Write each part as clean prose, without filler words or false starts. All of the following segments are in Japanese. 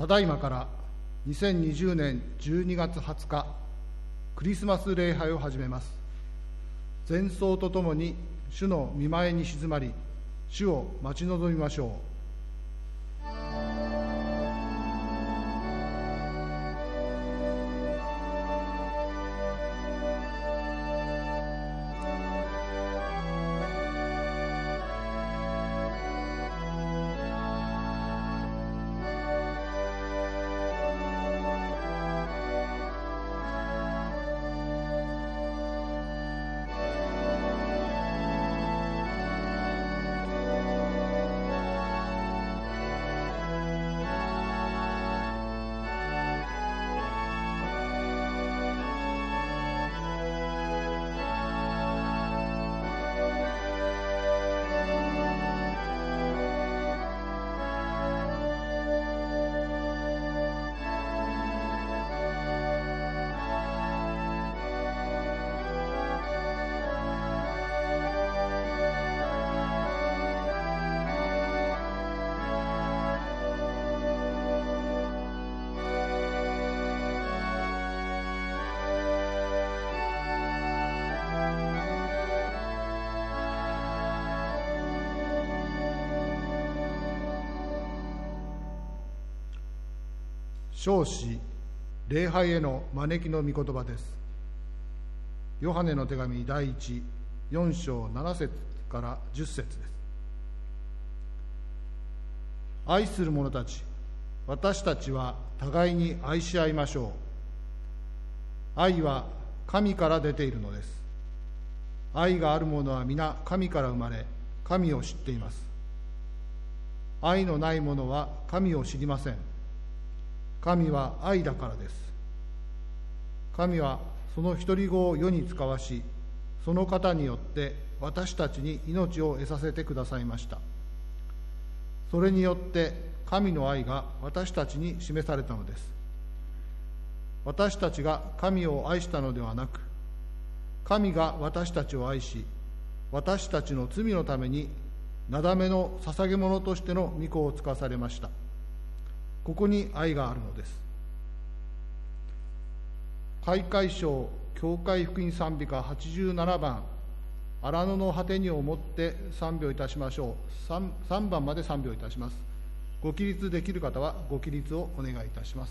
ただいまから2020年12月20日クリスマス礼拝を始めます。前奏とともに主の御前に静まり、主を待ち望みましょう。唱詩礼拝への招きの御言葉です。ヨハネの手紙第14章7節から10節です。愛する者たち、私たちは互いに愛し合いましょう。愛は神から出ているのです。愛がある者は皆神から生まれ、神を知っています。愛のない者は神を知りません。神は愛だからです。神はその独り子を世に使わし、その方によって私たちに命を得させてくださいました。それによって神の愛が私たちに示されたのです。私たちが神を愛したのではなく、神が私たちを愛し、私たちの罪のためになだめの捧げ物としての御子を使わされました。ここに愛があるのです。開会章教会福音賛美歌87番、荒野の果てにをもって賛美をいたしましょう。3番まで賛美をいたします。ご起立できる方はご起立をお願いいたします。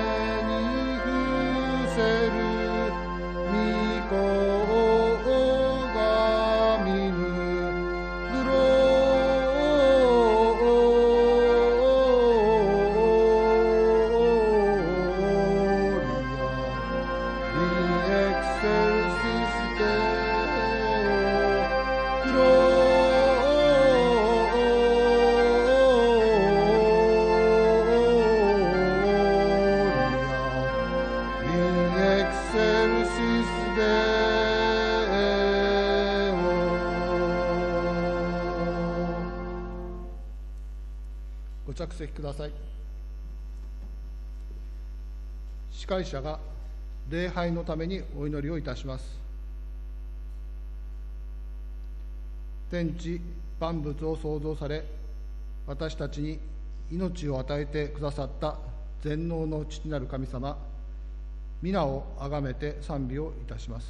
せる御子着席ください。司会者が礼拝のためにお祈りをいたします。天地万物を創造され、私たちに命を与えてくださった全能の父なる神様、皆をあがめて賛美をいたします。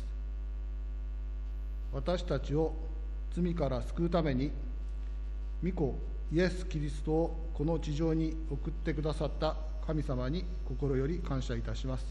私たちを罪から救うために、御子イエス・キリストをこの地上に送ってくださった神様に心より感謝いたします。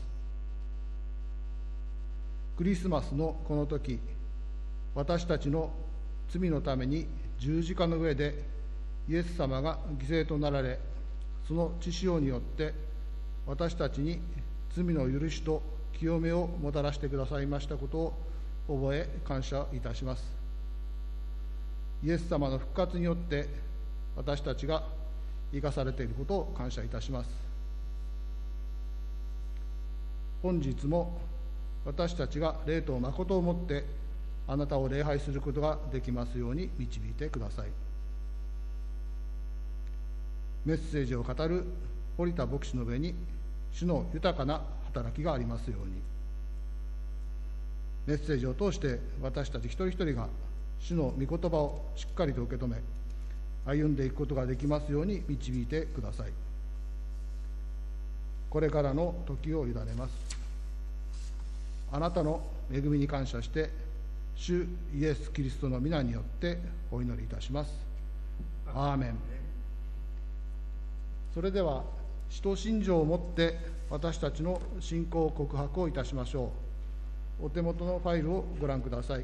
クリスマスのこの時、私たちの罪のために十字架の上でイエス様が犠牲となられ、その血潮によって私たちに罪の許しと清めをもたらしてくださいましたことを覚え感謝いたします。イエス様の復活によって私たちが生かされていることを感謝いたします。本日も私たちが霊と誠をもってあなたを礼拝することができますように導いてください。メッセージを語る堀田牧師の上に主の豊かな働きがありますように、メッセージを通して私たち一人一人が主の御言葉をしっかりと受け止め歩んでいくことができますように導いてください。これからの時を委ねます。あなたの恵みに感謝して主イエス・キリストの皆によってお祈りいたします。アーメン。それでは使徒信条をもって私たちの信仰告白をいたしましょう。お手元のファイルをご覧ください。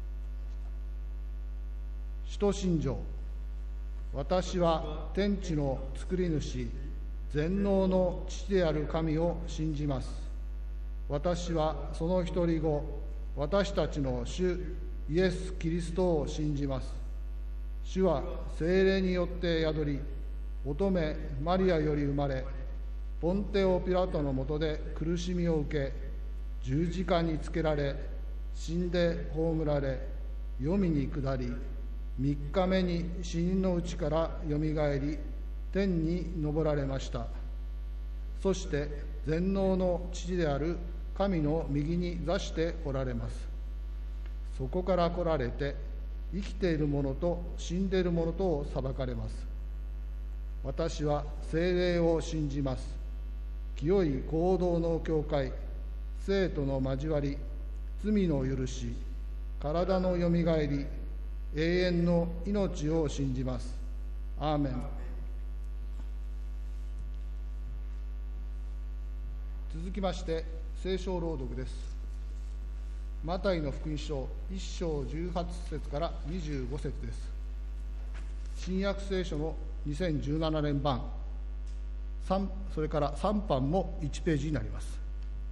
使徒信条。私は天地の作り主、全能の父である神を信じます。私はその一人子、私たちの主イエス・キリストを信じます。主は聖霊によって宿り、乙女マリアより生まれ、ポンテオ・ピラトのもとで苦しみを受け、十字架につけられ、死んで葬られ、黄泉に下り、3日目に死人のうちからよみがえり、天に昇られました。そして全能の父である神の右に座しておられます。そこから来られて、生きている者と死んでいる者とを裁かれます。私は聖霊を信じます。清い行動の教会、生徒の交わり、罪の許し、体のよみがえり、永遠の命を信じます。アーメン。続きまして聖書朗読です。マタイの福音書1章18節から25節です。新約聖書の2017年版、それから3版も1ページになります。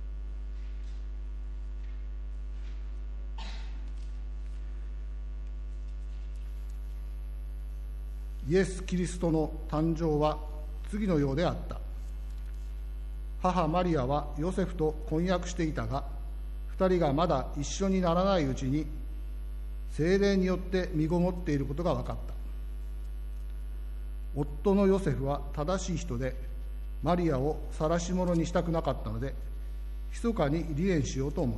イエス・キリストの誕生は次のようであった。母マリアはヨセフと婚約していたが、2人がまだ一緒にならないうちに聖霊によって身ごもっていることが分かった。夫のヨセフは正しい人で、マリアを晒し者にしたくなかったので、密かに離縁しようと思った。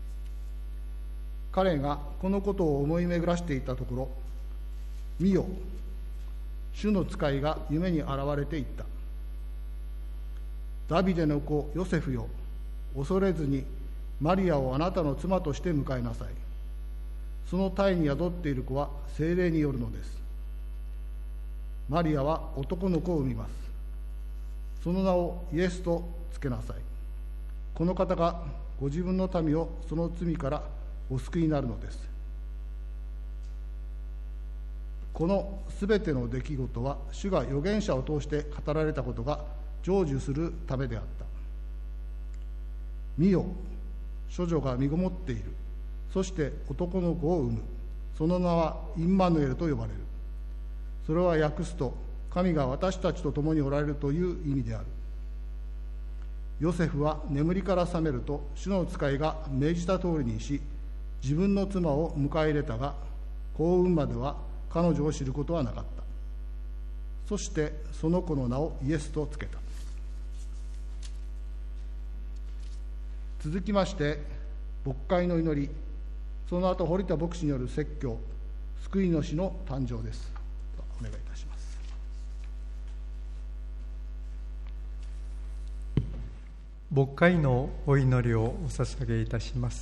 彼がこのことを思い巡らしていたところ、見よ、主の使いが夢に現れていった。ダビデの子ヨセフよ、恐れずにマリアをあなたの妻として迎えなさい。その胎に宿っている子は聖霊によるのです。マリアは男の子を産みます。その名をイエスとつけなさい。この方がご自分の民をその罪からお救いになるのです。このすべての出来事は主が預言者を通して語られたことが成就するためであった。見よ、処女が身ごもっている。そして男の子を産む。その名はインマヌエルと呼ばれる。それは訳すと、神が私たちと共におられるという意味である。ヨセフは眠りから覚めると、主の使いが命じた通りにし、自分の妻を迎え入れたが、子を産むまでは彼女を知ることはなかった。 そしてその子の名をイエスとつけた。続きまして牧会の祈り、その後堀田牧師による説教、救い主の誕生です。お願いいたします。 牧会のお祈りをお捧げいたします。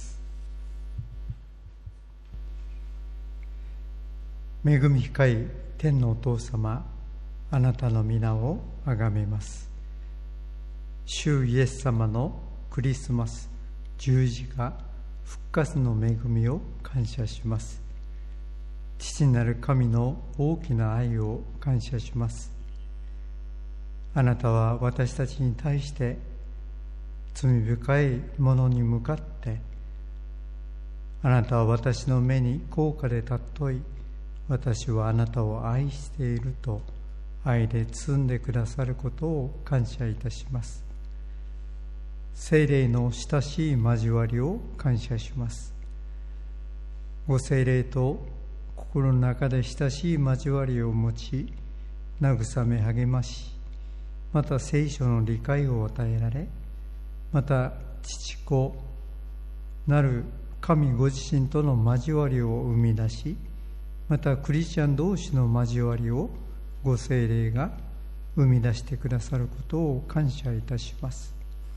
恵み深い天のお父様、あなたの皆をあがめます。主イエス様のクリスマス十字架復活の恵みを感謝します。父なる神の大きな愛を感謝します。あなたは私たちに対して罪深いものに向かって、あなたは私の目に高価で尊い、私はあなたを愛していると愛で包んでくださることを感謝いたします。聖霊の親しい交わりを感謝します。ご聖霊と心の中で親しい交わりを持ち、慰め励まし、また聖書の理解を与えられ、また父子なる神ご自身との交わりを生み出し、またクリスチャン同士の交わりをご聖霊が生み出してくださることを感謝いたします。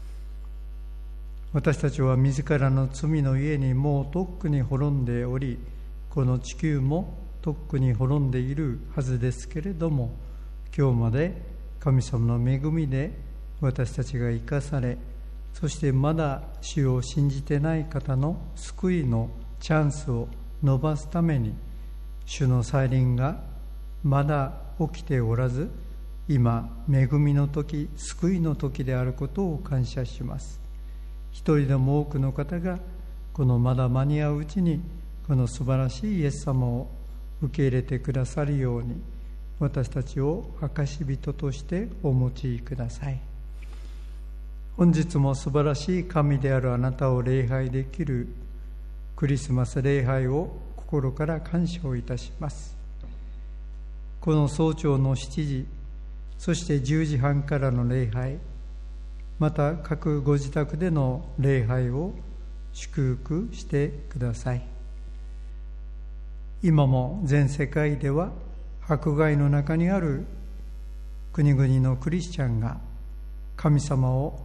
私たちは自らの罪の家にもうとっくに滅んでおり、この地球もとっくに滅んでいるはずですけれども、今日まで神様の恵みで私たちが生かされ、そしてまだ主を信じてない方の救いのチャンスを伸ばすために、主の再臨がまだ起きておらず、今恵みの時、救いの時であることを感謝します。一人でも多くの方がこのまだ間に合ううちにこの素晴らしいイエス様を受け入れてくださるように、私たちを証人としてお用いください。本日も素晴らしい神であるあなたを礼拝できるクリスマス礼拝を心から感謝をいたします。この早朝の7時、そして10時半からの礼拝、また各ご自宅での礼拝を祝福してください。今も全世界では迫害の中にある国々のクリスチャンが神様を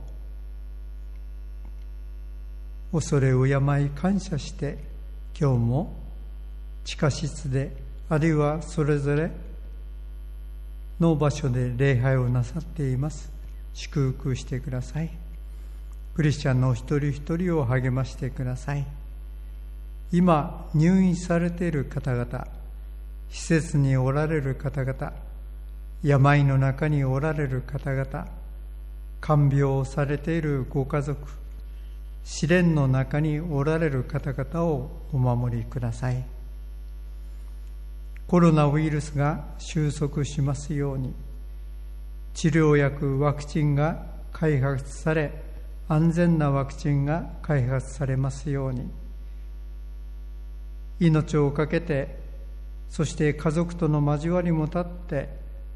恐れ敬い感謝して、今日も地下室で、あるいはそれぞれの場所で礼拝をなさっています。祝福してください。クリスチャンの一人一人を励ましてください。今入院されている方々、施設におられる方々、病の中におられる方々、看病をされているご家族、試練の中におられる方々をお守りください。コロナウイルスが収束しますように、治療薬、ワクチンが開発され、安全なワクチンが開発されますように、命を懸けて、そして家族との交わりも立って、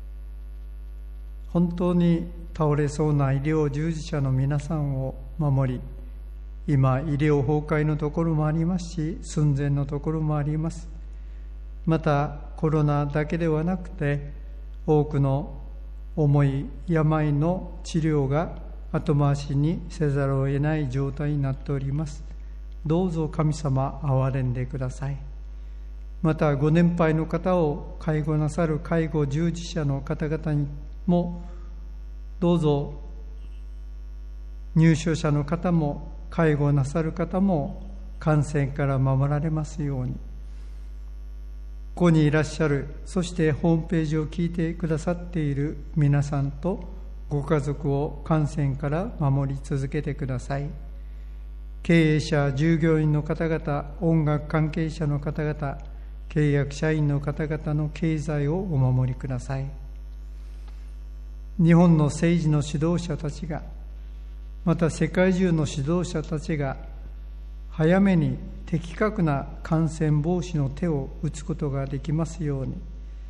本当に倒れそうな医療従事者の皆さんを守り、今医療崩壊のところもありますし、寸前のところもあります。またコロナだけではなくて、多くの重い病の治療が後回しにせざるを得ない状態になっております。どうぞ神様、憐れんでください。またご年配の方を介護なさる介護従事者の方々にも、どうぞ入所者の方も介護なさる方も感染から守られますように、ここにいらっしゃる、そしてホームページを聞いてくださっている皆さんとご家族を感染から守り続けてください。経営者、従業員の方々、音楽関係者の方々、契約社員の方々の経済をお守りください。日本の政治の指導者たちが、また世界中の指導者たちが早めに的確な感染防止の手を打つことができますように、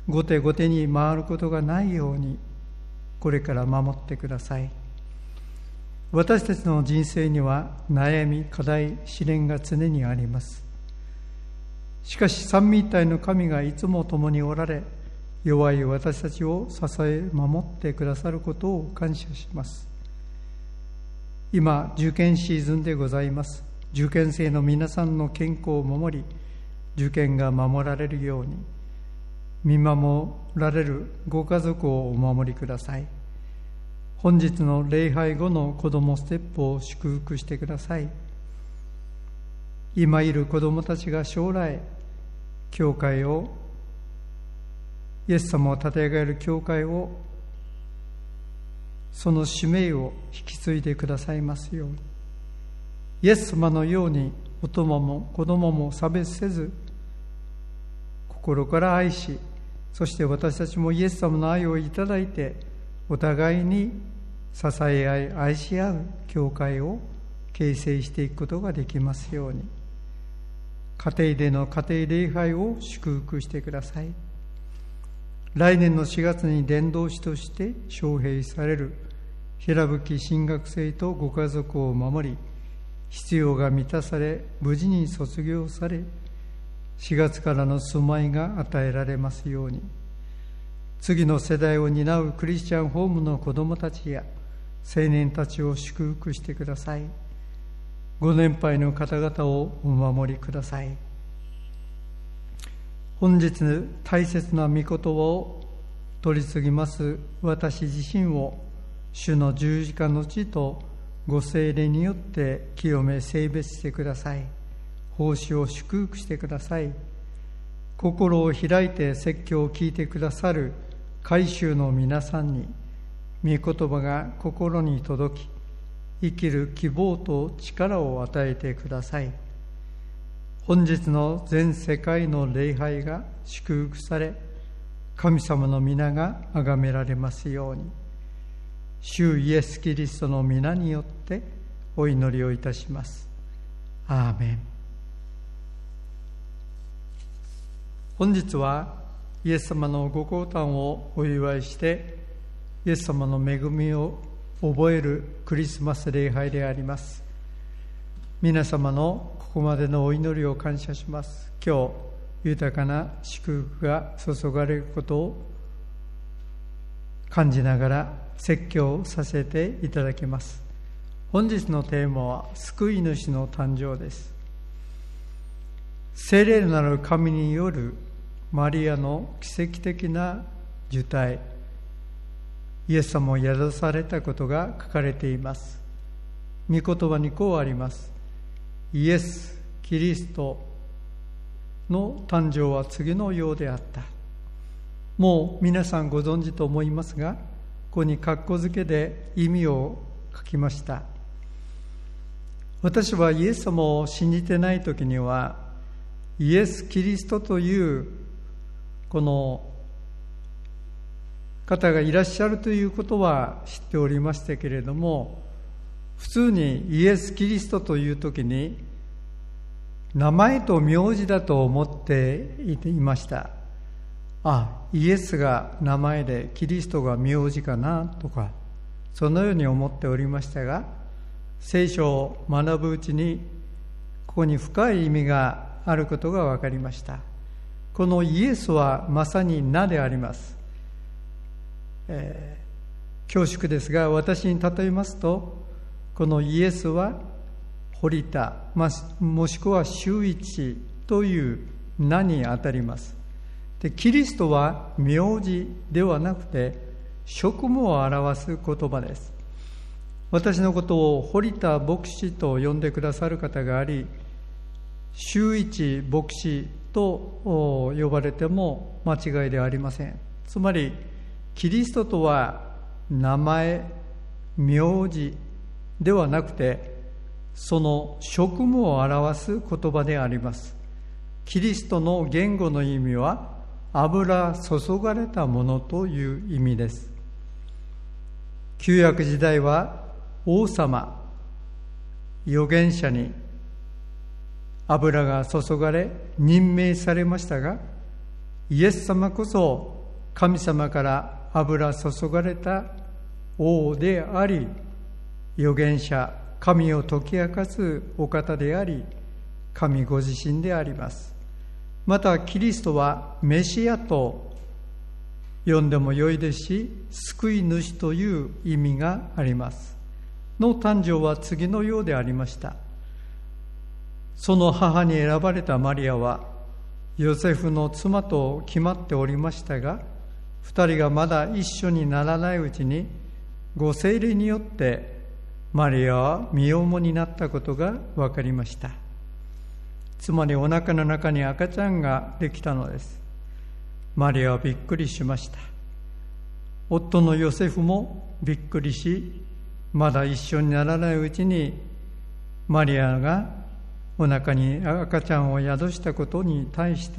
後手後手に回ることがないようにこれから守ってください。私たちの人生には悩み、課題、試練が常にあります。しかし三位一体の神がいつも共におられ、弱い私たちを支え守ってくださることを感謝します。今受験シーズンでございます。受験生の皆さんの健康を守り、受験が守られるように、見守られるご家族をお守りください。本日の礼拝後の子どもステップを祝福してください。今いる子どもたちが将来教会を、イエス様を立て上げる教会を、その使命を引き継いでくださいますように、イエス様のように大人も子どもも差別せず心から愛し、そして私たちもイエス様の愛をいただいてお互いに支え合い愛し合う教会を形成していくことができますように、家庭での家庭礼拝を祝福してください。来年の4月に伝道師として招聘される平吹新学生とご家族を守り、必要が満たされ無事に卒業され、4月からの住まいが与えられますように、次の世代を担うクリスチャンホームの子どもたちや青年たちを祝福してください。ご年配の方々をお守りください。本日大切な御言葉を取り次ぎます私自身を主の十字架の地とご聖霊によって清め聖別してください。奉仕を祝福してください。心を開いて説教を聞いてくださる改宗の皆さんに御言葉が心に届き、生きる希望と力を与えてください。本日の全世界の礼拝が祝福され、神様の皆が崇められますように、主イエス・キリストの皆によってお祈りをいたします。アーメン。本日はイエス様のご降誕をお祝いして、イエス様の恵みを覚えるクリスマス礼拝であります。皆様のここまでのお祈りを感謝します。今日豊かな祝福が注がれることを感じながら説教させていただきます。本日のテーマは救い主の誕生です。聖霊なる神によるマリアの奇跡的な受胎、イエス様を宿されたことが書かれています。御言葉にこうあります。イエス・キリストの誕生は次のようであった。もう皆さんご存知と思いますが、ここに括弧付けで意味を書きました。私はイエス様を信じてない時には、イエス・キリストというこの方がいらっしゃるということは知っておりましたけれども、普通にイエス・キリストという時に名前と名字だと思っていました。イエスが名前でキリストが名字かなとか、そのように思っておりましたが、聖書を学ぶうちにここに深い意味があることが分かりました。このイエスはまさに名であります。恐縮ですが、私に例えますと、このイエスは堀田、もしくは周一という名にあたります。で、キリストは名字ではなくて職務を表す言葉です。私のことを堀田牧師と呼んでくださる方があり、周一牧師と呼ばれても間違いではありません。つまりキリストとは名前、名字ではなくて、その職務を表す言葉であります。キリストの言語の意味は油注がれたものという意味です。旧約時代は王様、預言者に油が注がれ任命されましたが、イエス様こそ神様から油注がれた王であり、預言者、神を解き明かすお方であり、神ご自身であります。またキリストはメシアと呼んでもよいですし、救い主という意味があります。の誕生は次のようでありました。その母に選ばれたマリアはヨセフの妻と決まっておりましたが、二人がまだ一緒にならないうちにご聖霊によってマリアは身重になったことが分かりました。つまりお腹の中に赤ちゃんができたのです。マリアはびっくりしました。夫のヨセフもびっくりし、まだ一緒にならないうちにマリアがお腹に赤ちゃんを宿したことに対して、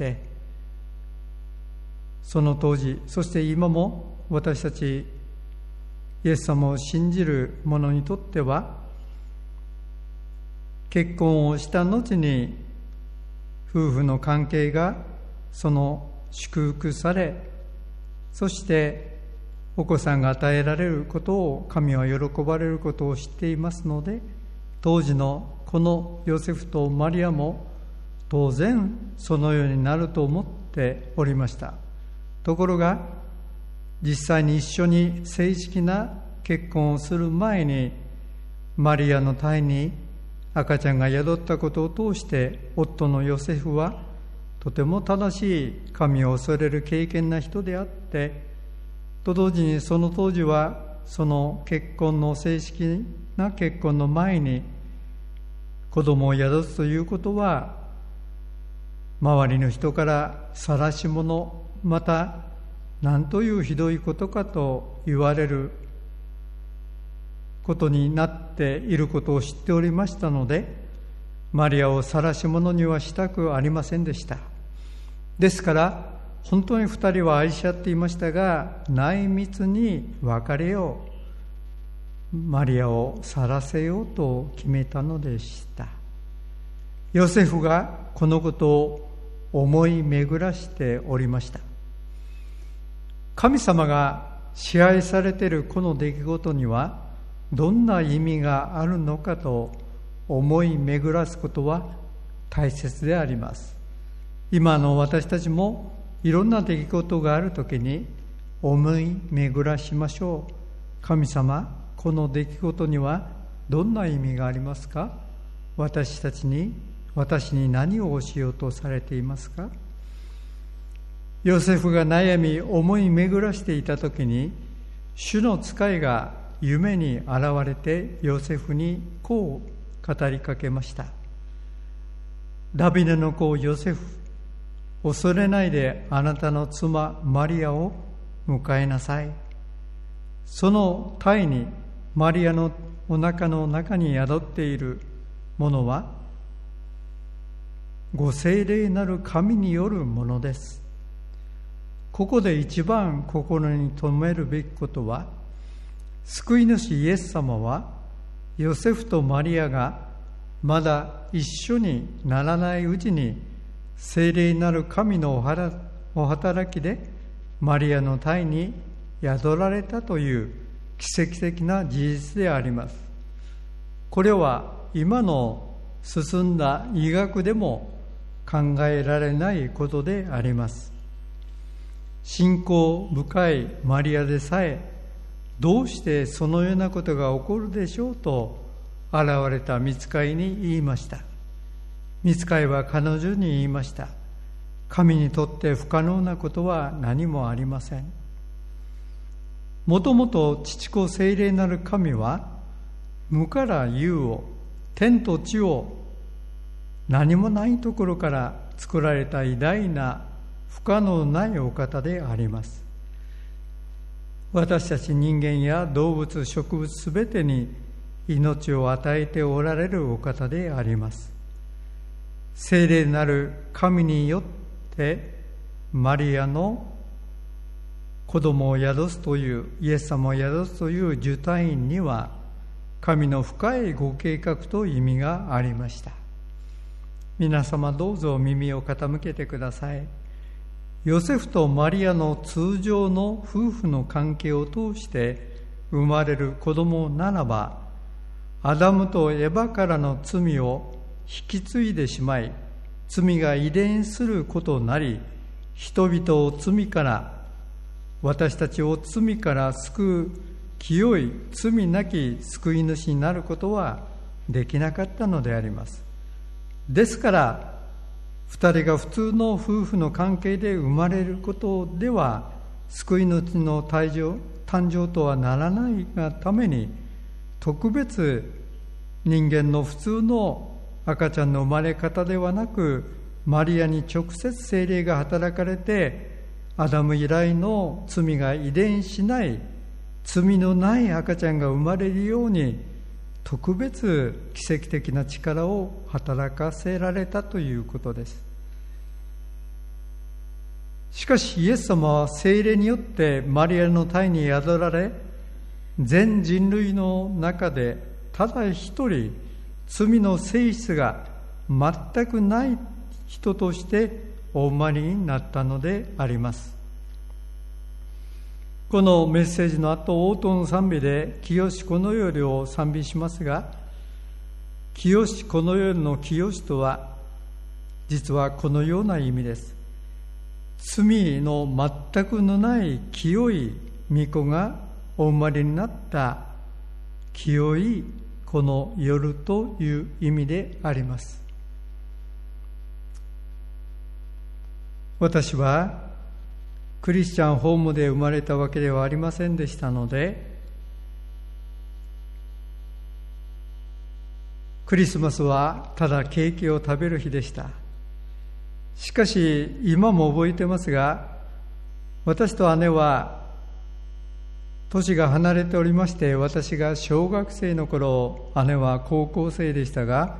その当時、そして今も私たちイエス様を信じる者にとっては、結婚をした後に夫婦の関係がその祝福され、そしてお子さんが与えられることを神は喜ばれることを知っていますので、当時のこのヨセフとマリアも当然そのようになると思っておりました。ところが実際に一緒に正式な結婚をする前に、マリアの胎に赤ちゃんが宿ったことを通して、夫のヨセフはとても正しい神を恐れる敬虔な人であって、と同時にその当時はその結婚の正式な結婚の前に子供を宿すということは、周りの人から晒し者、また何というひどいことかと言われることになっていることを知っておりましたので、マリアを晒し者にはしたくありませんでした。ですから本当に二人は愛し合っていましたが、内密に別れよう、マリアを去らせようと決めたのでした。ヨセフがこのことを思い巡らしておりました。神様が支配されているこの出来事にはどんな意味があるのかと思い巡らすことは大切であります。今の私たちもいろんな出来事があるときに思い巡らしましょう。神様、この出来事にはどんな意味がありますか？私に何を教えようとされていますか？ヨセフが悩み思い巡らしていたときに、主の使いが夢に現れてヨセフにこう語りかけました。ダビデの子ヨセフ、恐れないであなたの妻マリアを迎えなさい。その胎に、マリアのお腹の中に宿っているものはご聖霊なる神によるものです。ここで一番心に留めるべきことは、救い主イエス様はヨセフとマリアがまだ一緒にならないうちに、聖霊なる神のお働きでマリアの胎に宿られたという奇跡的な事実であります。これは今の進んだ医学でも考えられないことであります。信仰深いマリアでさえ、どうしてそのようなことが起こるでしょうと現れた御使いに言いました。御使いは彼女に言いました。神にとって不可能なことは何もありません。もともと父子聖霊なる神は、無から有を、天と地を何もないところから作られた偉大な不可能ないお方であります。私たち人間や動物、植物すべてに命を与えておられるお方であります。聖霊なる神によってマリアの子供を宿すという、イエス様を宿すという受胎院には、神の深いご計画と意味がありました。皆様どうぞ耳を傾けてください。 ヨセフとマリアの通常の夫婦の関係を通して生まれる子供ならば、アダムとエバからの罪を引き継いでしまい、罪が遺伝することになり、人々を罪から、私たちを罪から救う清い罪なき救い主になることはできなかったのであります。ですから二人が普通の夫婦の関係で生まれることでは救い主の誕生とはならないがために、特別人間の普通の赤ちゃんの生まれ方ではなく、マリアに直接聖霊が働かれて、アダム以来の罪が遺伝しない罪のない赤ちゃんが生まれるように、特別奇跡的な力を働かせられたということです。しかしイエス様は聖霊によってマリアの胎に宿られ、全人類の中でただ一人罪の性質が全くない人としてお生まれになったのであります。このメッセージの後、応答の賛美で清しこのよりを賛美しますが、清しこのよりの清しとは実はこのような意味です。罪の全くのない清い御子がお生まれになった清いこの夜という意味であります。私はクリスチャンホームで生まれたわけではありませんでしたので、クリスマスはただケーキを食べる日でした。しかし今も覚えてますが、私と姉は年が離れておりまして、私が小学生の頃、姉は高校生でしたが、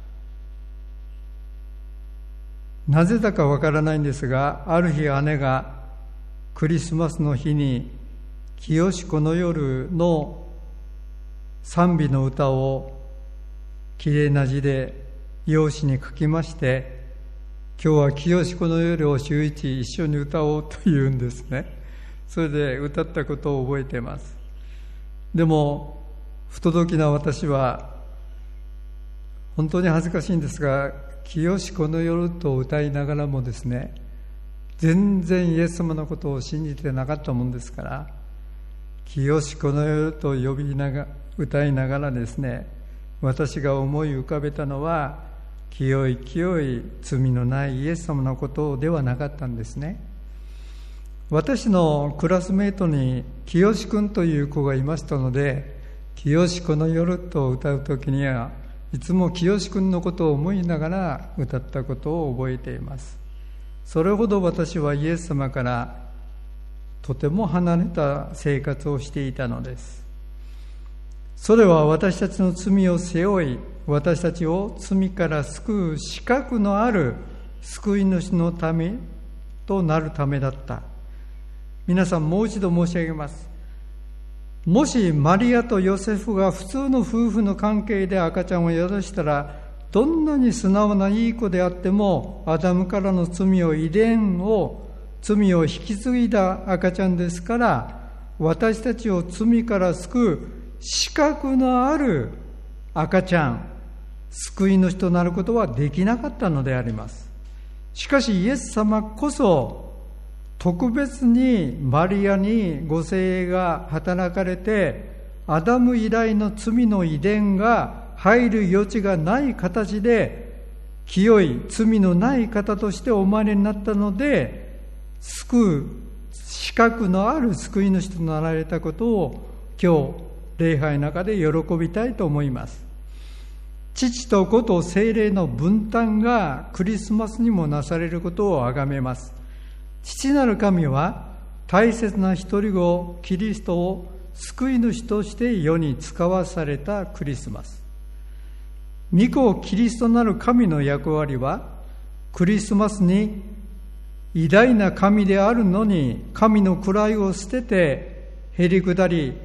なぜだかわからないんですが、ある日姉がクリスマスの日に清しこの夜の賛美の歌をきれいな字で用紙に書きまして、今日は清しこの夜を週一一緒に歌おうというんですね。それで歌ったことを覚えています。でも不届きな私は本当に恥ずかしいんですが、清しこの夜と歌いながらもですね、全然イエス様のことを信じてなかったもんですから、清しこの夜と歌いながらですね、私が思い浮かべたのは、清い清い罪のないイエス様のことではなかったんですね。私のクラスメートに清君という子がいましたので、清この夜と歌うときにはいつも清君のことを思いながら歌ったことを覚えています。それほど私はイエス様からとても離れた生活をしていたのです。それは私たちの罪を背負い、私たちを罪から救う資格のある救い主のためとなるためだった。皆さん、もう一度申し上げます。もしマリアとヨセフが普通の夫婦の関係で赤ちゃんを宿したら、どんなに素直ないい子であっても、アダムからの罪を引き継いだ赤ちゃんですから、私たちを罪から救う資格のある赤ちゃん、救い主となることはできなかったのであります。しかしイエス様こそ特別にマリアにご聖霊が働かれて、アダム以来の罪の遺伝が入る余地がない形で、清い罪のない方としてお生まれになったので、救う資格のある救い主となられたことを今日礼拝の中で喜びたいと思います。父と子と聖霊の分担がクリスマスにもなされることを崇めます。父なる神は大切な一人子キリストを救い主として世に使わされたクリスマス。御子キリストなる神の役割は、クリスマスに偉大な神であるのに神の位を捨ててへり下り、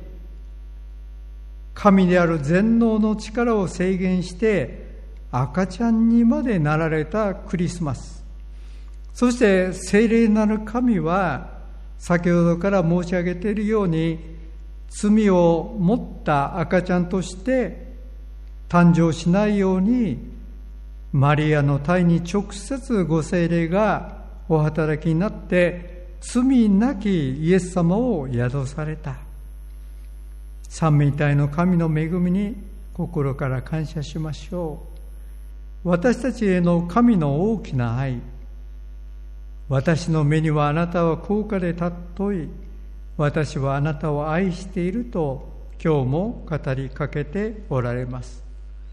神である全能の力を制限して赤ちゃんにまでなられたクリスマス。 そして聖霊なる神は先ほどから申し上げているように、罪を持った赤ちゃんとして誕生しないように、マリアの胎に直接ご聖霊がお働きになって罪なきイエス様を宿された。三位一体の神の恵みに心から感謝しましょう。私たちへの神の大きな愛、私の目にはあなたは高価で尊い、私はあなたを愛していると今日も語りかけておられます。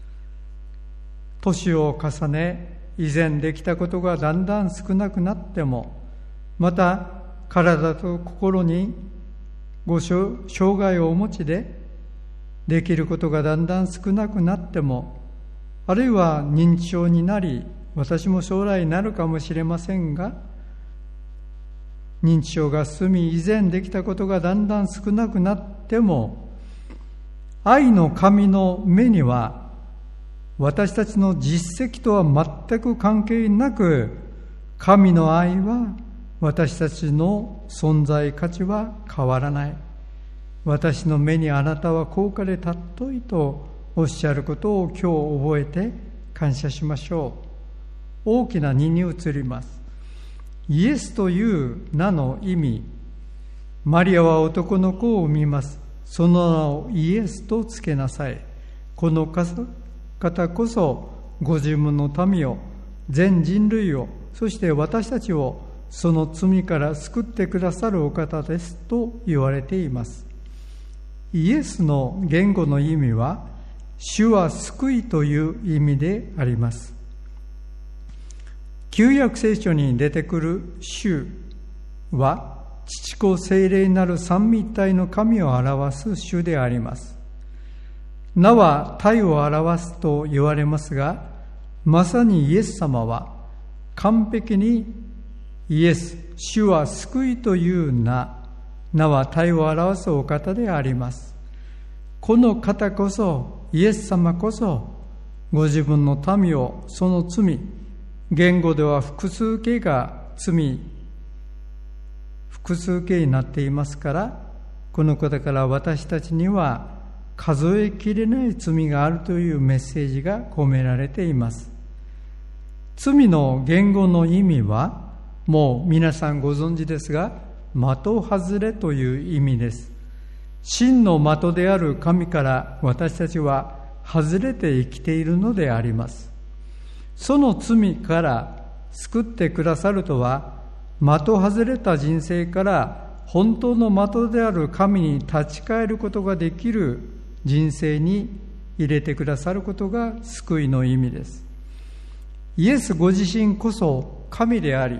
年を重ね、以前できたことがだんだん少なくなっても、また体と心にご障害をお持ちできることがだんだん少なくなっても、あるいは認知症になり、私も将来なるかもしれませんが、認知症が進み、以前できたことがだんだん少なくなっても、愛の神の目には私たちの実績とは全く関係なく、神の愛は私たちの存在価値は変わらない。私の目にあなたは高価で尊いとおっしゃることを今日覚えて感謝しましょう。大きな2に移ります。イエスという名の意味、マリアは男の子を産みます。その名をイエスとつけなさい。この方こそご自分の民を、全人類を、そして私たちをその罪から救ってくださるお方ですと言われています。イエスの言語の意味は、主は救いという意味であります。旧約聖書に出てくる主は、父子聖霊なる三位一体の神を表す主であります。名は体を表すと言われますが、まさにイエス様は完璧にイエス、主は救いという名は体を表すお方であります。この方こそ、イエス様こそ、ご自分の民をその罪、言語では複数形が罪、複数形になっていますから、この方から私たちには数えきれない罪があるというメッセージが込められています。罪の言語の意味は、もう皆さんご存知ですが、的外れという意味です。真の的である神から私たちは外れて生きているのであります。その罪から救ってくださるとは、的外れた人生から本当の的である神に立ち返ることができる人生に入れてくださることが救いの意味です。イエスご自身こそ神であり、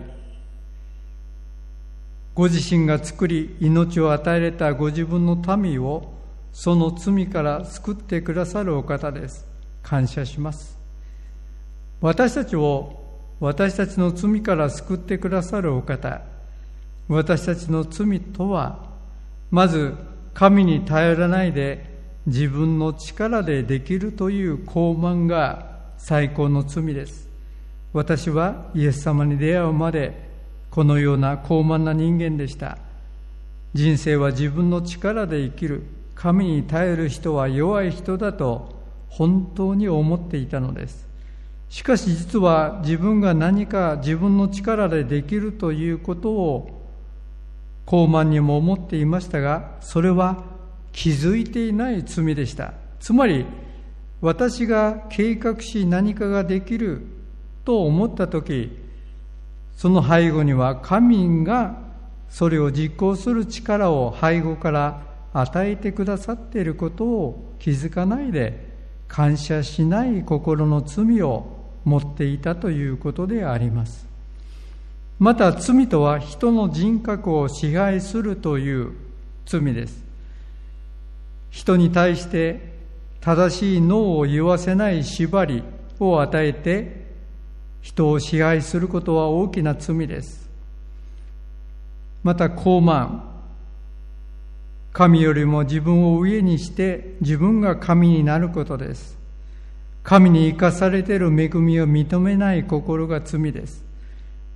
ご自身が作り命を与えられたご自分の民をその罪から救ってくださるお方です。感謝します。私たちを私たちの罪から救ってくださるお方、私たちの罪とは、まず神に頼らないで自分の力でできるという傲慢が最高の罪です。私はイエス様に出会うまでこのような傲慢な人間でした。人生は自分の力で生きる、神に頼る人は弱い人だと本当に思っていたのです。しかし実は自分が何か自分の力でできるということを傲慢にも思っていましたが、それは気づいていない罪でした。つまり私が計画し何かができると思ったとき、その背後には神がそれを実行する力を背後から与えてくださっていることを気づかないで、感謝しない心の罪を持っていたということであります。また罪とは人の人格を支配するという罪です。人に対して正しいノーを言わせない縛りを与えて人を支配することは大きな罪です。また傲慢、神よりも自分を上にして自分が神になることです。神に生かされている恵みを認めない心が罪です。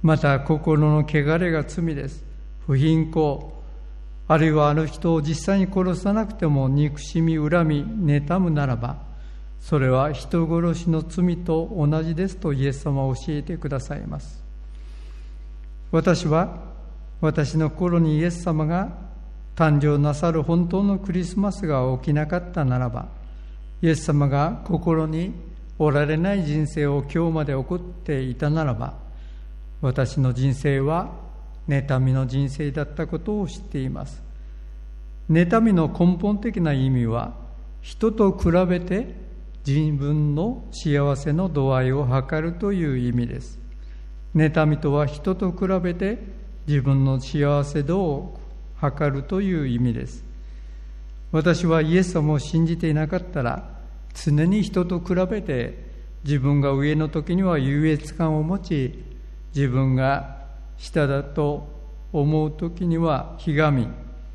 また心の汚れが罪です。不貧困、あるいはある人を実際に殺さなくても憎しみ、恨み、妬むならば、それは人殺しの罪と同じですとイエス様は教えてくださいます。私は私の心にイエス様が誕生なさる本当のクリスマスが起きなかったならば、イエス様が心におられない人生を今日まで送っていたならば、私の人生は妬みの人生だったことを知っています。妬みの根本的な意味は、人と比べて自分の幸せの度合いを測るという意味です。妬みとは人と比べて自分の幸せ度を測るという意味です。私はイエス様を信じていなかったら、常に人と比べて自分が上の時には優越感を持ち、自分が下だと思う時にはひがみ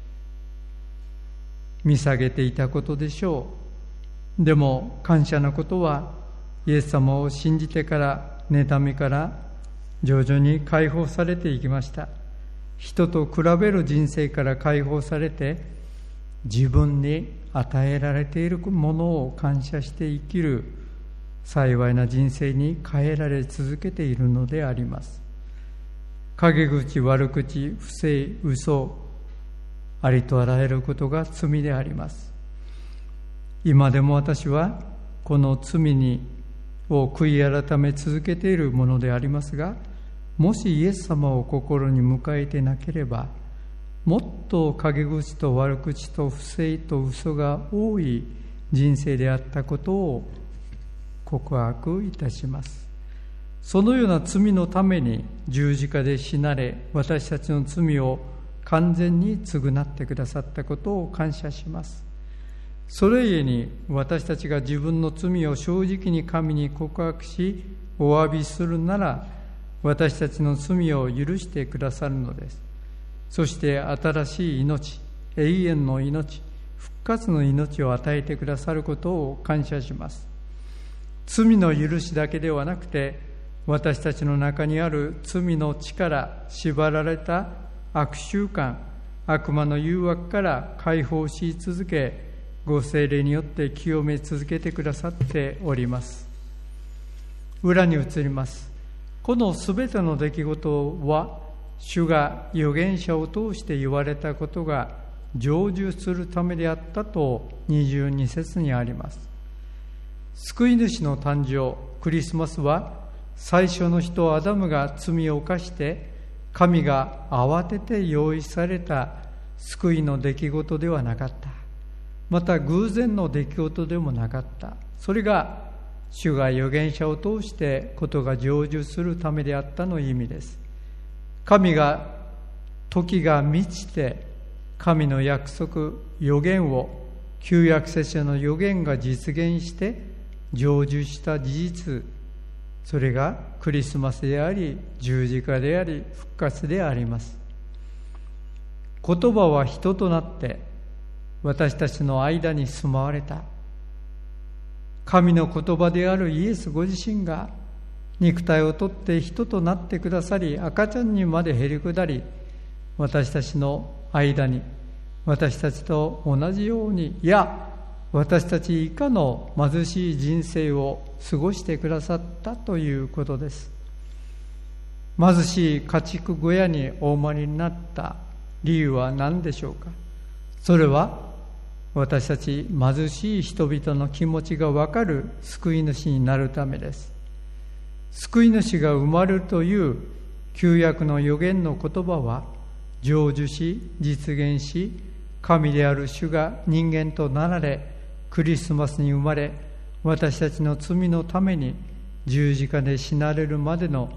見下げていたことでしょう。でも感謝のことは、イエス様を信じてから妬みから徐々に解放されていきました。人と比べる人生から解放されて、自分に与えられているものを感謝して生きる幸いな人生に変えられ続けているのであります。陰口、悪口、不正、嘘、ありとあらゆることが罪であります。今でも私はこの罪を悔い改め続けているものでありますが、もしイエス様を心に迎えてなければ、もっと陰口と悪口と不正と嘘が多い人生であったことを告白いたします。そのような罪のために十字架で死なれ、私たちの罪を完全に償ってくださったことを感謝します。それゆえに私たちが自分の罪を正直に神に告白し、お詫びするなら、私たちの罪を許してくださるのです。そして新しい命、永遠の命、復活の命を与えてくださることを感謝します。罪の許しだけではなくて、私たちの中にある罪の力、縛られた悪習慣、悪魔の誘惑から解放し続け、ご聖霊によって清め続けてくださっております。裏に移ります。このすべての出来事は、主が預言者を通して言われたことが成就するためであったと22節にあります。救い主の誕生、クリスマスは、最初の人アダムが罪を犯して神が慌てて用意された救いの出来事ではなかった。また偶然の出来事でもなかった。それが主が預言者を通してことが成就するためであったの意味です。神が時が満ちて神の約束、預言を、旧約聖書の預言が実現して成就した事実、それがクリスマスであり、十字架であり、復活であります。言葉は人となって私たちの間に住まわれた。神の言葉であるイエスご自身が肉体をとって人となってくださり、赤ちゃんにまでへり下り、私たちの間に、私たちと同じように、いや私たち以下の貧しい人生を過ごしてくださったということです。貧しい家畜小屋にお生まれになった理由は何でしょうか。それは私たち貧しい人々の気持ちが分かる救い主になるためです。救い主が生まれるという旧約の預言の言葉は成就し実現し、神である主が人間となられ、クリスマスに生まれ、私たちの罪のために十字架で死なれるまでの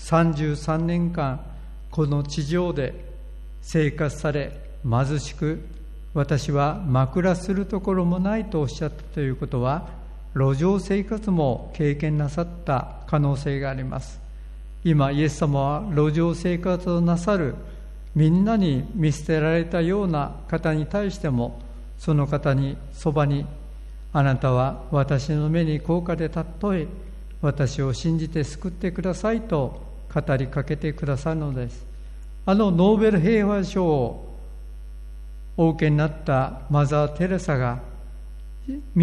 33年間、この地上で生活され、貧しく、私は枕するところもないとおっしゃったということは、路上生活も経験なさった可能性があります。今イエス様は路上生活をなさる、みんなに見捨てられたような方に対しても、その方にそばに、あなたは私の目に高価でたっとえ、私を信じて救ってくださいと語りかけてくださるのです。ノーベル平和賞をお受けになったマザー・テレサが道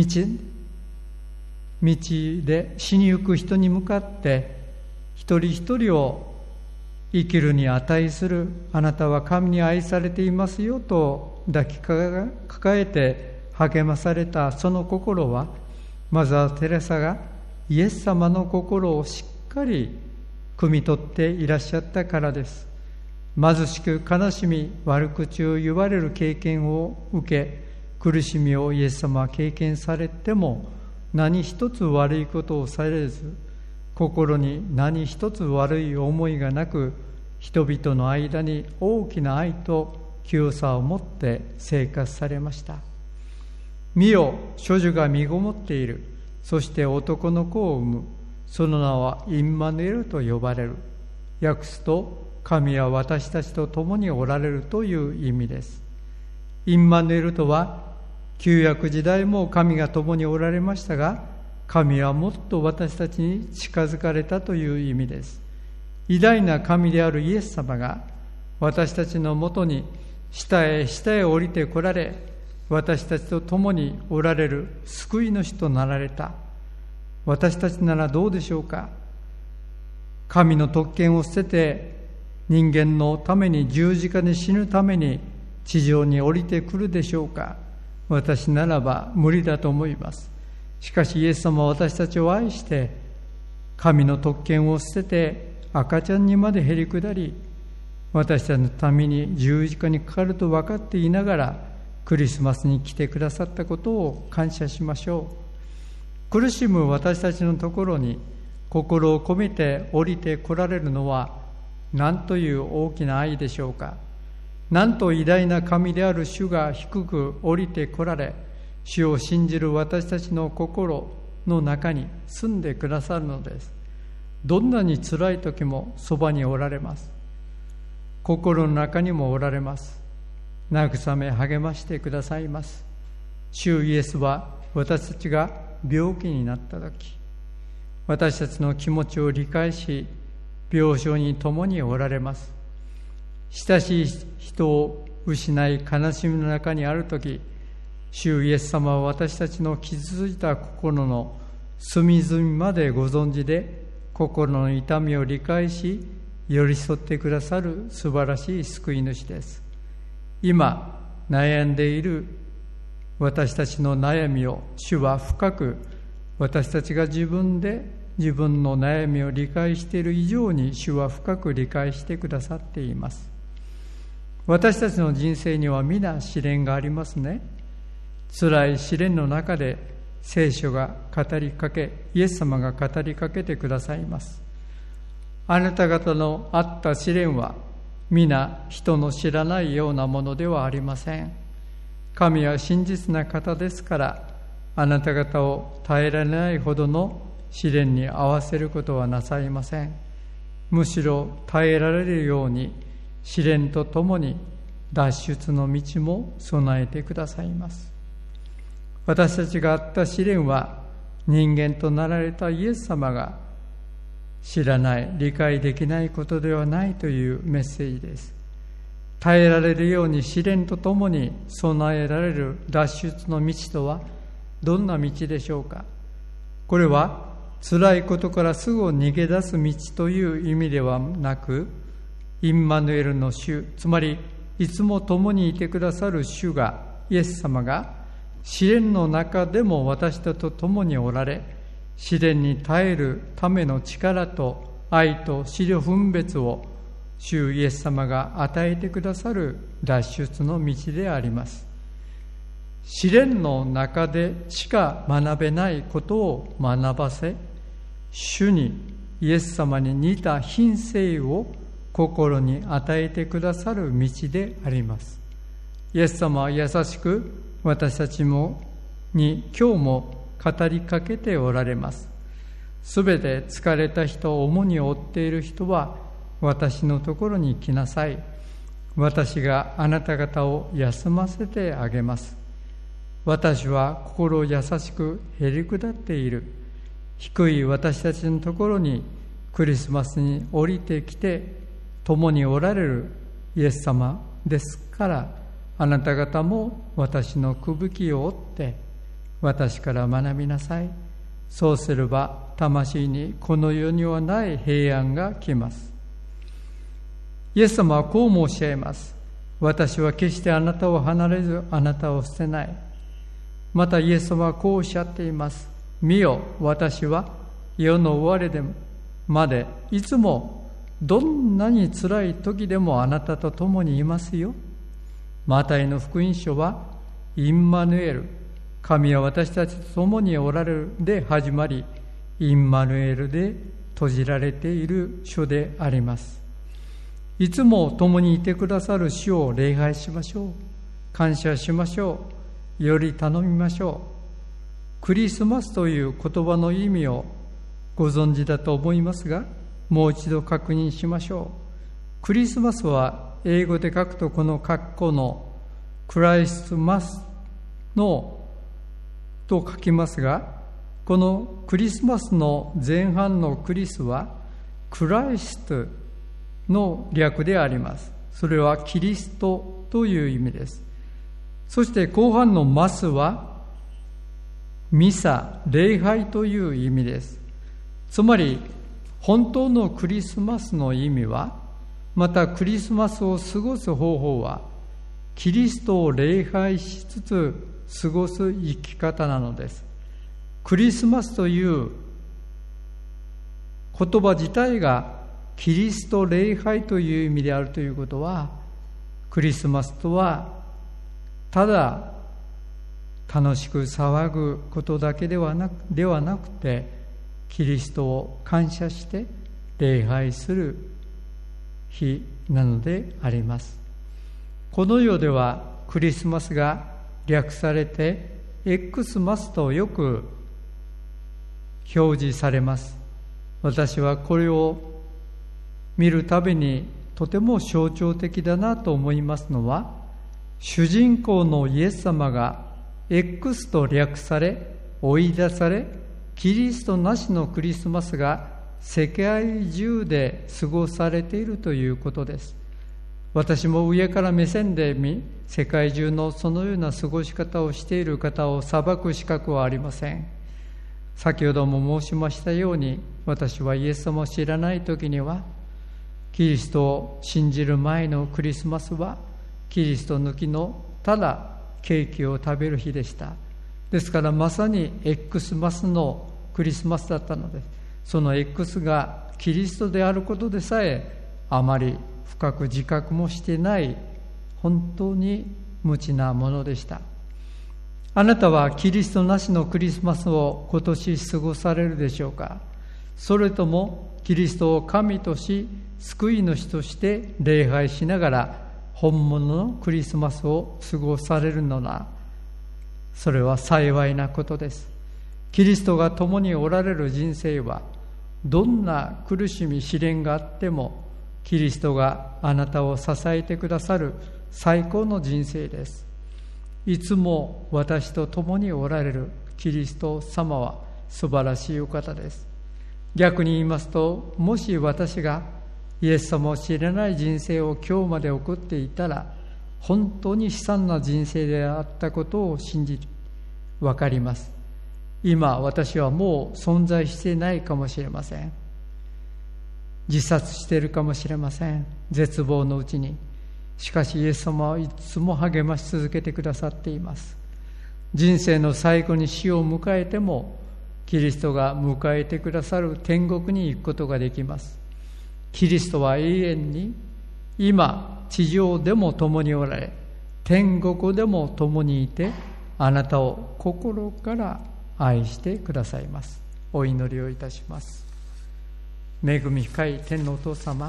で死にゆく人に向かって一人一人を生きるに値する、あなたは神に愛されていますよと抱きかかえて励まされたその心は、マザー・テレサがイエス様の心をしっかり汲み取っていらっしゃったからです。貧しく悲しみ悪口を言われる経験を受け、苦しみをイエス様は経験されても何一つ悪いことをされず、心に何一つ悪い思いがなく、人々の間に大きな愛と清さを持って生活されました。見よ、処女が身ごもっている。そして男の子を産む。その名はインマヌエルと呼ばれる。訳すと、神は私たちと共におられるという意味です。インマヌエルとは、旧約時代も神が共におられましたが、神はもっと私たちに近づかれたという意味です。偉大な神であるイエス様が私たちのもとに下へ降りてこられ、私たちと共におられる救い主となられた。私たちならどうでしょうか。神の特権を捨てて人間のために十字架で死ぬために地上に降りてくるでしょうか。私ならば無理だと思います。しかしイエス様は私たちを愛して神の特権を捨てて赤ちゃんにまでへり下り、私たちのために十字架にかかると分かっていながらクリスマスに来てくださったことを感謝しましょう。苦しむ私たちのところに心を込めて降りて来られるのは何という大きな愛でしょうか。なんと偉大な神である主が低く降りて来られ、主を信じる私たちの心の中に住んでくださるのです。どんなに辛い時もそばにおられます。心の中にもおられます。慰め励ましてくださいます。主イエスは私たちが病気になった時、私たちの気持ちを理解し、病床に共におられます。親しい人を失い悲しみの中にある時、主イエス様は私たちの傷ついた心の隅々までご存知で、心の痛みを理解し寄り添ってくださる素晴らしい救い主です。今悩んでいる私たちの悩みを主は深く、私たちが自分で自分の悩みを理解している以上に主は深く理解してくださっています。私たちの人生には皆試練がありますね。辛い試練の中で聖書が語りかけ、イエス様が語りかけてくださいます。あなた方のあった試練は皆人の知らないようなものではありません。神は真実な方ですから、あなた方を耐えられないほどの試練に合わせることはなさいません。むしろ耐えられるように試練とともに脱出の道も備えてくださいます。私たちがあった試練は人間となられたイエス様が知らない、理解できないことではないというメッセージです。耐えられるように試練とともに備えられる脱出の道とはどんな道でしょうか。これは辛いことからすぐ逃げ出す道という意味ではなく、インマヌエルの主、つまりいつも共にいてくださる主が、イエス様が試練の中でも私たちと共におられ、試練に耐えるための力と愛と思慮分別を主イエス様が与えてくださる脱出の道であります。試練の中でしか学べないことを学ばせ、主にイエス様に似た品性を心に与えてくださる道であります。イエス様は優しく私たちに今日も語りかけておられます。すべて疲れた人、重荷を負っている人は私のところに来なさい。私があなた方を休ませてあげます。私は心優しくへり下っている。低い私たちのところにクリスマスに降りてきて共におられるイエス様ですから、あなた方も私のくぶきを追って私から学びなさい。そうすれば魂にこの世にはない平安が来ます。イエス様はこう申し上げます。私は決してあなたを離れずあなたを捨てない。またイエス様はこうおっしゃっています。見よ、私は世の終わりまでいつもどんなに辛い時でもあなたと共にいますよ。マタイの福音書はインマヌエル、神は私たちと共におられるで始まり、インマヌエルで閉じられている書であります。いつも共にいてくださる主を礼拝しましょう。感謝しましょう。より頼みましょう。クリスマスという言葉の意味をご存知だと思いますが、もう一度確認しましょう。クリスマスは英語で書くとこの括弧のクライスマスのと書きますが、このクリスマスの前半のクリスはクライストの略であります。それはキリストという意味です。そして後半のマスはミサ、礼拝という意味です。つまり本当のクリスマスの意味は、またクリスマスを過ごす方法はキリストを礼拝しつつ過ごす生き方なのです。クリスマスという言葉自体がキリスト礼拝という意味であるということは、クリスマスとはただ楽しく騒ぐことだけではなくて、キリストを感謝して礼拝する日なのであります。この世ではクリスマスが略されて X マスとよく表示されます。私はこれを見るたびにとても象徴的だなと思いますのは、主人公のイエス様が X と略され追い出され、キリストなしのクリスマスが世界中で過ごされているということです。私も上から目線で世界中のそのような過ごし方をしている方を裁く資格はありません。先ほども申しましたように、私はイエス様を知らない時には、キリストを信じる前のクリスマスはキリスト抜きのただケーキを食べる日でした。ですからまさに X マスのクリスマスだったのです。その X がキリストであることでさえあまり深く自覚もしてない本当に無知なものでした。あなたはキリストなしのクリスマスを今年過ごされるでしょうか。それともキリストを神とし救い主として礼拝しながら本物のクリスマスを過ごされるのな、それは幸いなことです。キリストが共におられる人生は、どんな苦しみ試練があってもキリストがあなたを支えてくださる最高の人生です。いつも私と共におられるキリスト様は素晴らしいお方です。逆に言いますと、もし私がイエス様を知らない人生を今日まで送っていたら、本当に悲惨な人生であったことを分かります。今私はもう存在していないかもしれません。自殺しているかもしれません。絶望のうちに。しかしイエス様はいつも励まし続けてくださっています。人生の最後に死を迎えても、キリストが迎えてくださる天国に行くことができます。キリストは永遠に今地上でも共におられ、天国でも共にいて、あなたを心から愛してくださいます。お祈りをいたします。恵み深い天のお父様、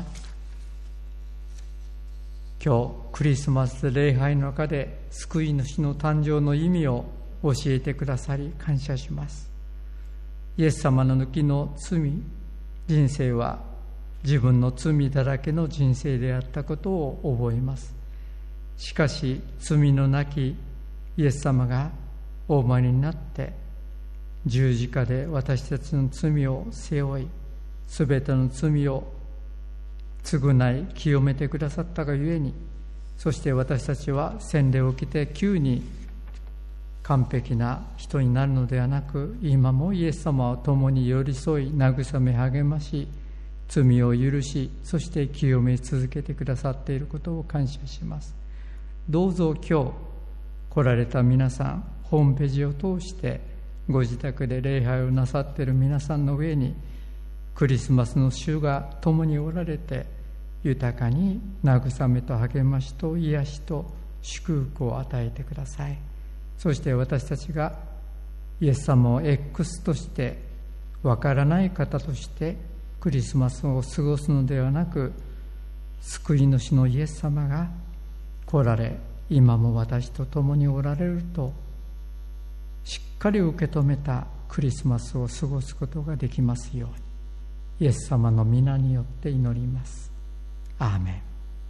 今日クリスマス礼拝の中で救い主の誕生の意味を教えてくださり感謝します。イエス様の抜きの罪、人生は自分の罪だらけの人生であったことを覚えます。しかし罪のなきイエス様がお生まれになって十字架で私たちの罪を背負い、 すべての罪を償い清めてくださったがゆえに、そして私たちは洗礼を受けて急に完璧な人になるのではなく、今もイエス様を共に寄り添い慰め励まし、罪を許し、そして清め続けてくださっていることを感謝します。どうぞ今日来られた皆さん、ホームページを通してご自宅で礼拝をなさっている皆さんの上に、クリスマスの主が共におられて、豊かに慰めと励ましと癒しと祝福を与えてください。そして私たちがイエス様を X として、わからない方としてクリスマスを過ごすのではなく、救い主のイエス様が来られ、今も私と共におられるとしっかり受け止めたクリスマスを過ごすことができますように、イエス様の皆によって祈ります。アーメン。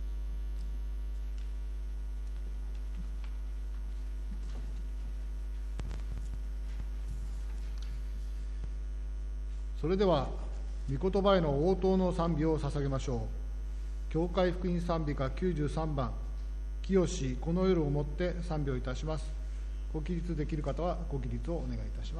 それでは御言葉への応答の賛美を捧げましょう。教会福音賛美歌93番、清しこの夜をもって賛美をいたします。ご起立できる方はご起立をお願いいたします。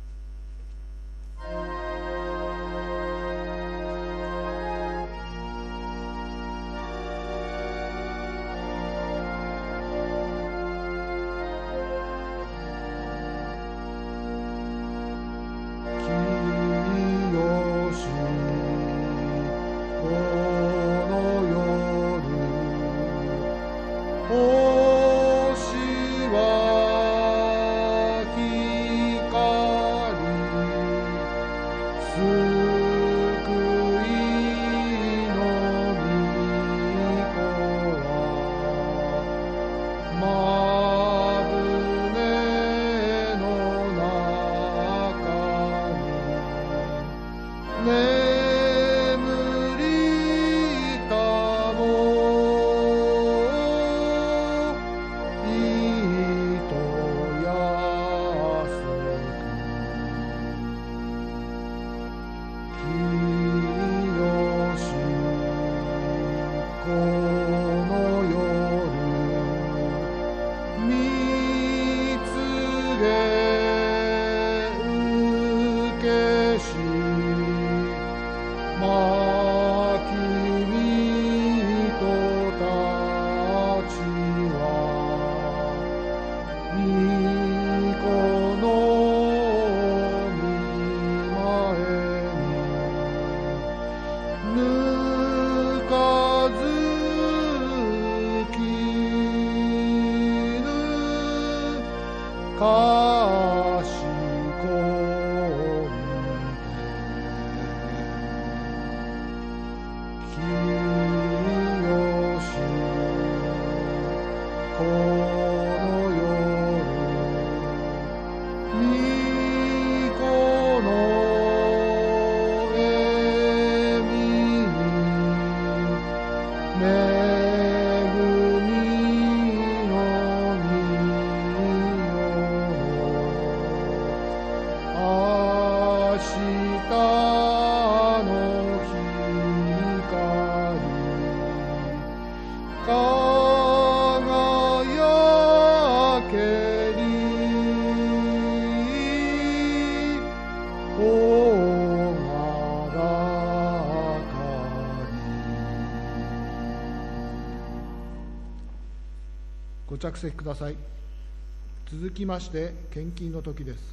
ご着席ください。続きまして献金の時です。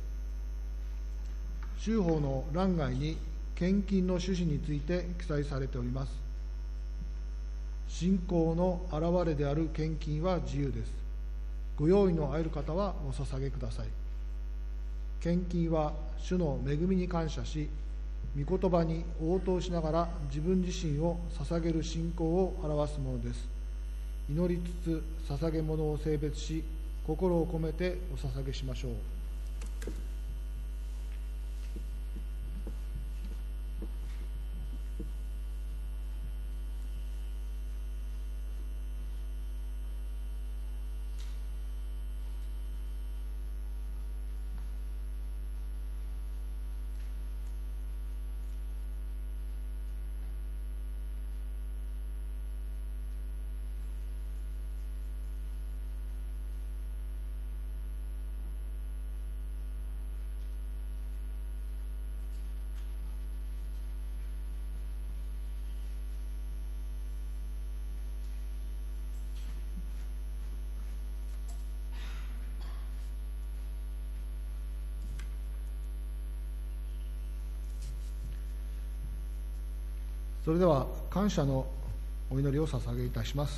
州法の欄外に献金の趣旨について記載されております。信仰の表れである献金は自由です。ご用意のある方はお捧げください。献金は主の恵みに感謝し、御言葉に応答しながら自分自身を捧げる信仰を表すものです。祈りつつ捧げ物を聖別し、心を込めてお捧げしましょう。 それでは感謝のお祈りを捧げいたします。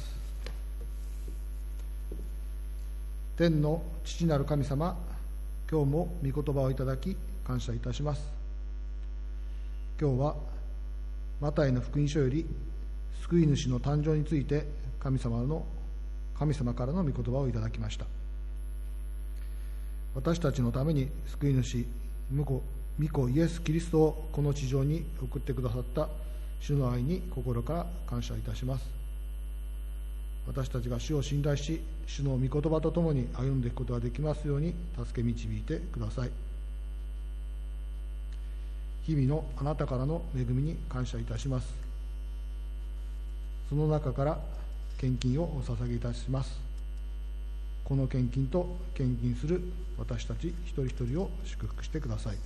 天の父なる神様、今日も御言葉をいただき感謝いたします。今日はマタイの福音書より救い主の誕生について神様からの御言葉をいただきました。私たちのために救い主御子イエス・キリストをこの地上に送ってくださった主の愛に心から感謝いたします。私たちが主を信頼し、主の御言葉とともに歩んでいくことができますように助け導いてください。日々のあなたからの恵みに感謝いたします。その中から献金をお捧げいたします。この献金と献金する私たち一人一人を祝福してください。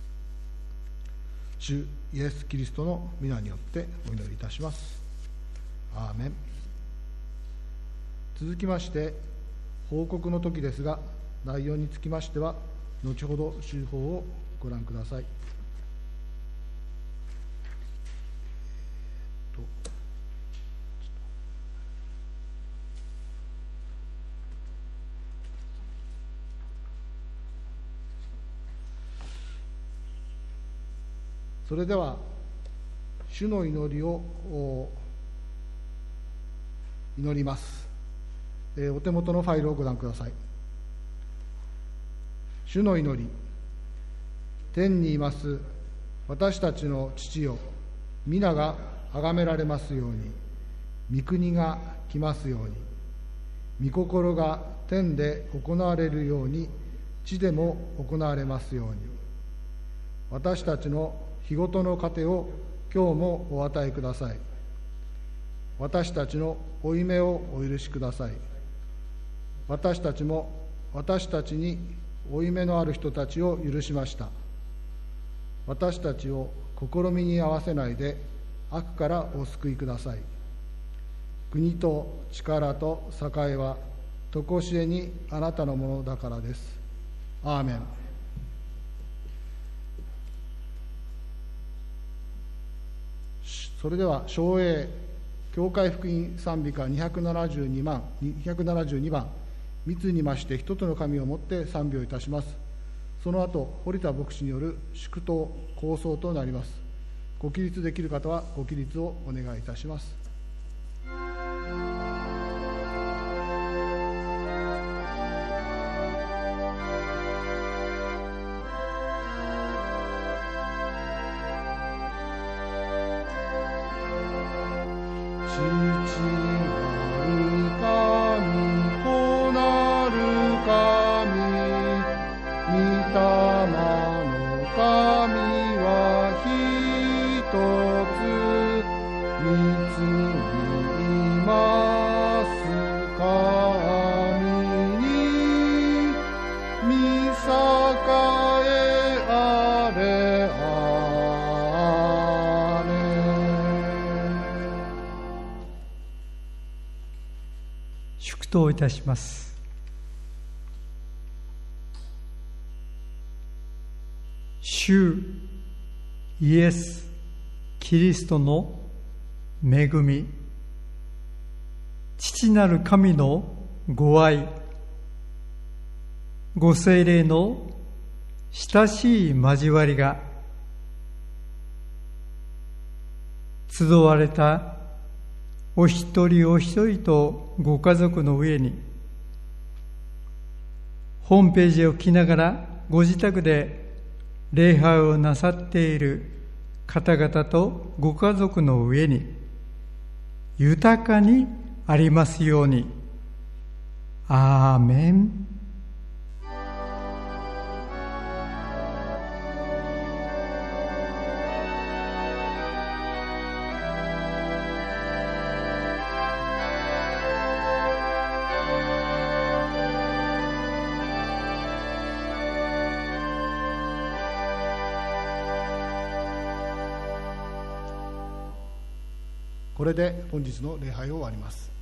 主イエス・キリストの皆によってお祈りいたします。アーメン。続きまして報告の時ですが、内容につきましては後ほど手法をご覧ください。それでは主の祈りを祈ります。お手元のファイルをご覧ください。主の祈り。天にいます私たちの父よ、皆が崇められますように、御国が来ますように、御心が天で行われるように地でも行われますように。私たちの日ごとの糧を今日もお与えください。私たちの負い目をお許しください。私たちも私たちに負い目のある人たちを許しました。私たちを試みに合わせないで悪からお救いください。国と力と栄は常しえにあなたのものだからです。アーメン。それでは唱詠教会福音賛美歌272番、密にまして一つの神をもって賛美をいたします。その後堀田牧師による祝祷構想となります。ご起立できる方はご起立をお願いいたします。 祝祷いたします。主イエス・キリストの恵み、父なる神のご愛、ご聖霊の親しい交わりが、集われたお一人お一人とご家族の上に、ホームページを聞きながらご自宅で礼拝をなさっている方々とご家族の上に豊かにありますように。アーメン。 これで本日の礼拝を終わります。